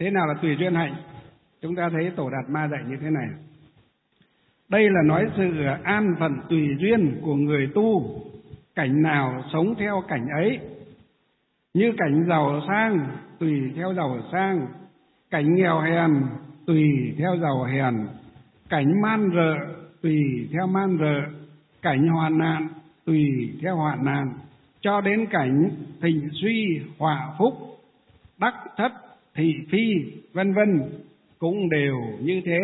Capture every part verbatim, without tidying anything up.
Thế nào là tùy duyên hạnh? Chúng ta thấy Tổ Đạt Ma dạy như thế này. Đây là nói sự an phận tùy duyên của người tu, cảnh nào sống theo cảnh ấy. Như cảnh giàu sang tùy theo giàu sang, cảnh nghèo hèn tùy theo giàu hèn, cảnh man rợ tùy theo man rợ, cảnh hoạn nạn tùy theo hoạn nạn, cho đến cảnh thịnh suy họa phúc, đắc thất thị phi vân vân cũng đều như thế.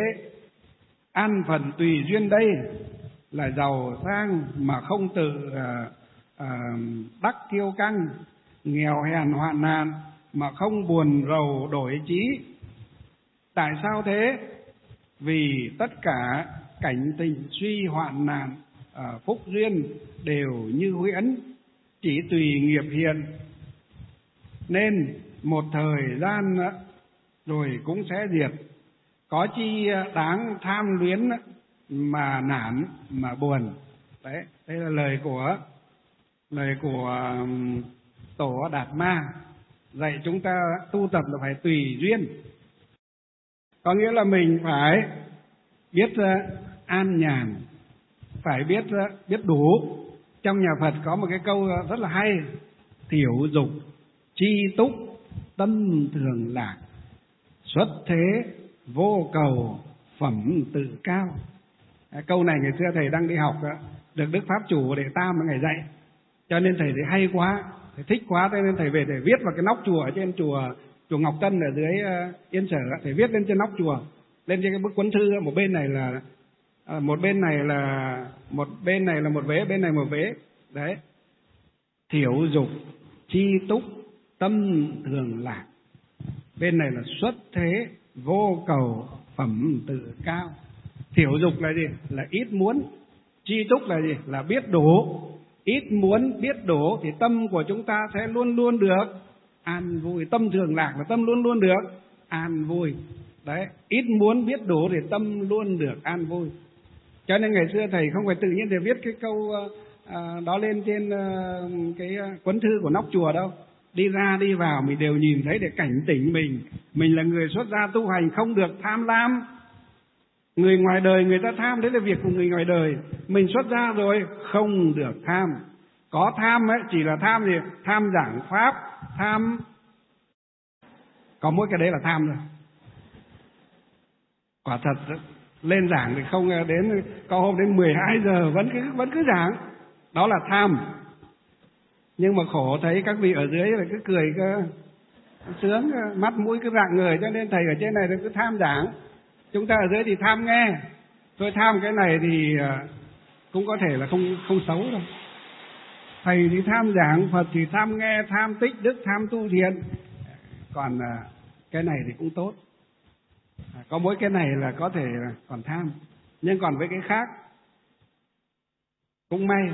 An phận tùy duyên đây là giàu sang mà không tự à, à, đắc kiêu căng, nghèo hèn hoạn nạn mà không buồn rầu đổi chí. Tại sao thế? Vì tất cả cảnh tình suy hoạn nạn, à, phúc duyên đều như huyễn, chỉ tùy nghiệp hiện, nên một thời gian rồi cũng sẽ diệt. Có chi đáng tham luyến mà nản mà buồn. Đấy, đây là lời của lời của Tổ Đạt Ma dạy chúng ta tu tập là phải tùy duyên. Có nghĩa là mình phải biết an nhàn, phải biết biết đủ. Trong nhà Phật có một cái câu rất là hay: thiểu dục, chi túc, tâm thường lạc, xuất thế vô cầu, phẩm tự cao. Câu này ngày xưa thầy đang đi học được Đức Pháp Chủ Đệ Tam ngày dạy, cho nên thầy thấy hay quá, thầy thích quá, cho nên thầy về thầy viết vào cái nóc chùa ở trên chùa chùa Ngọc Tân ở dưới Yên Sở, thầy viết lên trên nóc chùa, lên trên cái bức cuốn thư. Một bên này là một bên này là một bên này là một vế, bên này một vế. Đấy, thiểu dục, chi túc, tâm thường lạc. Bên này là xuất thế vô cầu, phẩm tự cao. Thiểu dục là gì? Là ít muốn. Chi túc là gì? Là biết đủ. Ít muốn biết đủ thì tâm của chúng ta sẽ luôn luôn được an vui. Tâm thường lạc là tâm luôn luôn được an vui. Đấy, ít muốn biết đủ thì tâm luôn được an vui. Cho nên ngày xưa thầy không phải tự nhiên để viết cái câu à, đó lên trên à, cái cuốn thư của nóc chùa đâu. Đi ra đi vào mình đều nhìn thấy để cảnh tỉnh mình. Mình là người xuất gia tu hành không được tham lam. Người ngoài đời người ta tham, đấy là việc của người ngoài đời. Mình xuất gia rồi không được tham. Có tham ấy chỉ là tham gì? Tham giảng pháp, tham. Có mỗi cái đấy là tham rồi. Quả thật lên giảng thì không đến, có hôm đến mười hai giờ vẫn cứ vẫn cứ giảng. Đó là tham. Nhưng mà khổ thấy các vị ở dưới là cứ cười cơ, sướng, mắt mũi cứ rạng người, cho nên thầy ở trên này cứ tham giảng. Chúng ta ở dưới thì tham nghe. Tôi tham cái này thì cũng có thể là không không xấu đâu. Thầy thì tham giảng, Phật thì tham nghe, tham tích đức, tham tu thiện. Còn cái này thì cũng tốt. Có mỗi cái này là có thể còn tham. Nhưng còn với cái khác cũng may.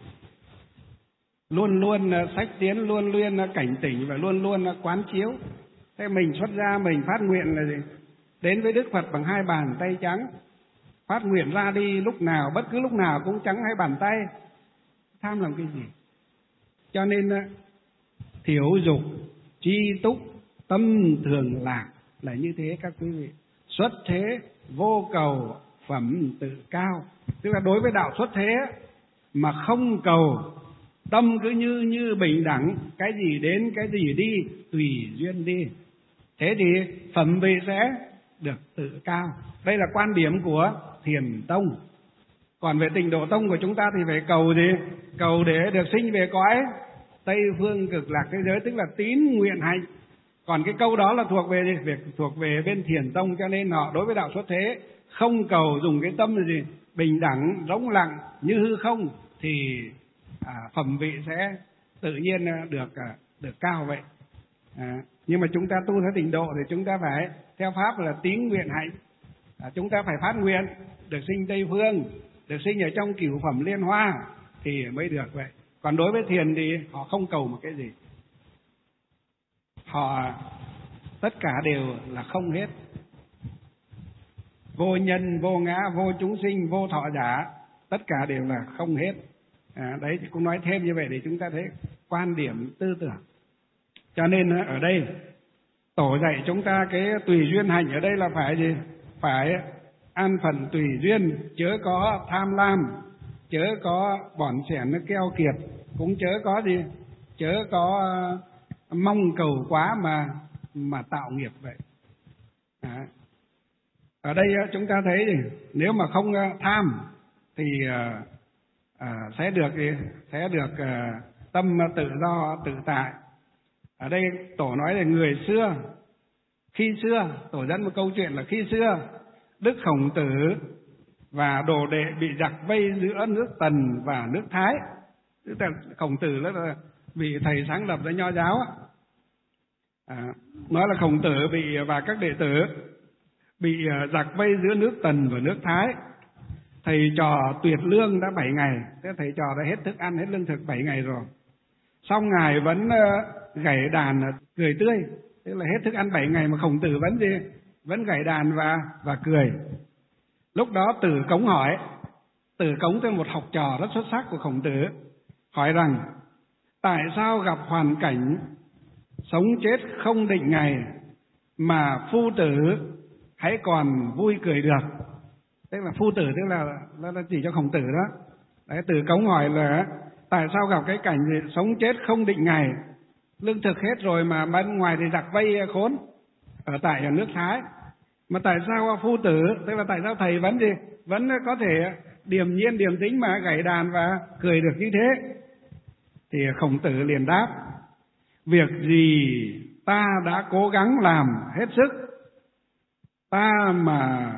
Luôn luôn sách tiến, luôn luôn cảnh tỉnh và luôn luôn quán chiếu. Thế mình xuất gia mình phát nguyện là gì? Đến với Đức Phật bằng hai bàn tay trắng. Phát nguyện ra đi lúc nào, bất cứ lúc nào cũng trắng hai bàn tay. Tham làm cái gì? Cho nên thiểu dục, chi túc, tâm thường lạc là như thế các quý vị. Xuất thế, vô cầu, phẩm tự cao. Tức là đối với đạo xuất thế mà không cầu, tâm cứ như như bình đẳng, cái gì đến cái gì đi, tùy duyên đi. Thế thì phẩm vị sẽ được tự cao. Đây là quan điểm của Thiền Tông. Còn về Tịnh Độ Tông của chúng ta thì phải cầu gì? Cầu để được sinh về cõi Tây Phương Cực Lạc thế giới, tức là tín nguyện hạnh. Còn cái câu đó là thuộc về gì? Việc thuộc về bên Thiền Tông, cho nên họ đối với đạo xuất thế không cầu, dùng cái tâm là gì? Bình đẳng, rỗng lặng như hư không, thì à, phẩm vị sẽ tự nhiên được à, được cao vậy. À, nhưng mà chúng ta tu theo Tịnh Độ thì chúng ta phải theo pháp là tín nguyện hạnh. À, chúng ta phải phát nguyện được sinh Tây Phương, được sinh ở trong cửu phẩm liên hoa thì mới được vậy. Còn đối với thiền thì họ không cầu một cái gì. Họ tất cả đều là không hết. Vô nhân, vô ngã, vô chúng sinh, vô thọ giả, tất cả đều là không hết. À, đấy thì cũng nói thêm như vậy để chúng ta thấy quan điểm tư tưởng. Cho nên ở đây Tổ dạy chúng ta cái tùy duyên hành ở đây là phải gì? Phải an phận tùy duyên, chớ có tham lam, chớ có bỏn sẻn nó keo kiệt, cũng chớ có gì? Chớ có uh, mong cầu quá mà mà tạo nghiệp vậy. À. Ở đây uh, chúng ta thấy gì? Nếu mà không uh, tham thì uh, uh, sẽ được gì? Sẽ được uh, tâm uh, tự do tự tại. Ở đây Tổ nói là người xưa, khi xưa, Tổ dẫn một câu chuyện là khi xưa Đức Khổng Tử và đồ đệ bị giặc vây giữa nước Tần và nước Thái. Tức là Khổng Tử là vị thầy sáng lập ra Nho giáo. À, nói là Khổng Tử bị và các đệ tử bị giặc vây giữa nước Tần và nước Thái. Thầy trò tuyệt lương đã bảy ngày, thế thầy trò đã hết thức ăn, hết lương thực bảy ngày rồi. Xong ngài vẫn gảy đàn cười tươi, tức là hết thức ăn bảy ngày mà Khổng Tử vẫn gì? Vẫn gảy đàn và và cười. Lúc đó Tử Cống hỏi, Tử Cống là một học trò rất xuất sắc của Khổng Tử, hỏi rằng tại sao gặp hoàn cảnh sống chết không định ngày mà phu tử hãy còn vui cười được? Tức là phu tử tức là, là, là chỉ cho Khổng Tử đó. Đấy, Tử Cống hỏi là tại sao gặp cái cảnh gì sống chết không định ngày, lương thực hết rồi mà bên ngoài thì giặc vây khốn ở tại ở nước Thái, mà tại sao phu tử, tức là tại sao thầy vẫn gì vẫn có thể điềm nhiên điềm tĩnh mà gảy đàn và cười được như thế? Thì Khổng Tử liền đáp, việc gì ta đã cố gắng làm hết sức, ta mà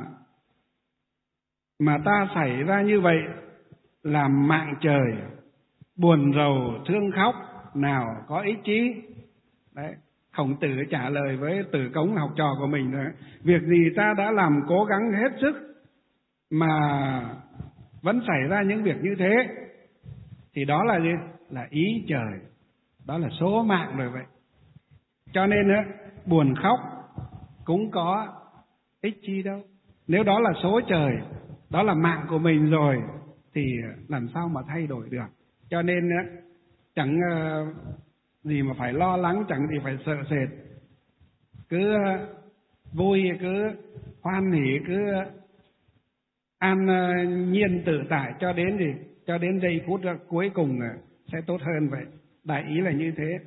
mà ta xảy ra như vậy làm mạng trời, buồn rầu thương khóc nào có ích chí. Đấy, Khổng Tử trả lời với Tử Cống học trò của mình rồi, việc gì ta đã làm cố gắng hết sức mà vẫn xảy ra những việc như thế thì đó là gì? Là ý trời, đó là số mạng rồi vậy. Cho nên á, buồn khóc cũng có ích chi đâu. Nếu đó là số trời, đó là mạng của mình rồi thì làm sao mà thay đổi được. Cho nên á, chẳng uh, gì mà phải lo lắng, chẳng gì phải sợ sệt, cứ uh, vui, cứ hoan hỉ, cứ uh, an uh, nhiên tự tại cho đến gì, cho đến giây phút uh, cuối cùng uh, sẽ tốt hơn vậy. Đại ý là như thế.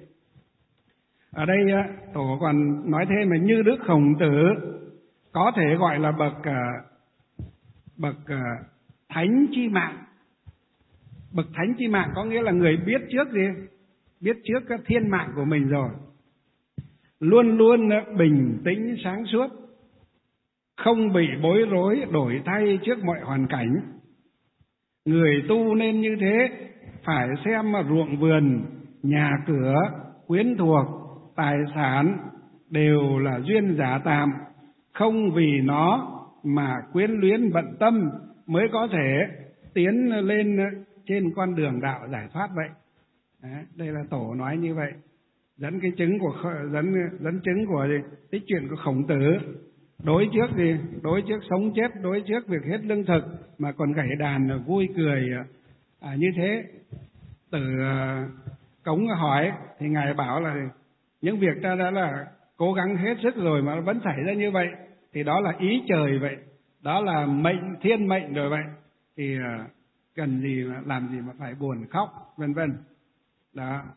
Ở đây uh, Tổ còn nói thêm là như Đức Khổng Tử có thể gọi là bậc uh, bậc uh, thánh chi mạng. Bậc thánh chi mạng có nghĩa là người biết trước gì? Biết trước các thiên mạng của mình rồi. Luôn luôn bình tĩnh sáng suốt, không bị bối rối đổi thay trước mọi hoàn cảnh. Người tu nên như thế, phải xem mà ruộng vườn, nhà cửa, quyến thuộc, tài sản đều là duyên giả tạm, không vì nó mà quyến luyến bận tâm mới có thể tiến lên trên con đường đạo giải thoát vậy. Đấy, đây là Tổ nói như vậy, dẫn cái chứng của dẫn dẫn chứng của gì? Tích chuyện của Khổng Tử. Đối trước gì? Đối trước sống chết, đối trước việc hết lương thực mà còn gảy đàn vui cười à, như thế. Tử uh, Cống hỏi thì ngài bảo là những việc ta đã là cố gắng hết sức rồi mà vẫn xảy ra như vậy thì đó là ý trời vậy, đó là mệnh thiên mệnh rồi vậy, thì uh, cần gì mà làm gì mà phải buồn khóc vân vân. Đó,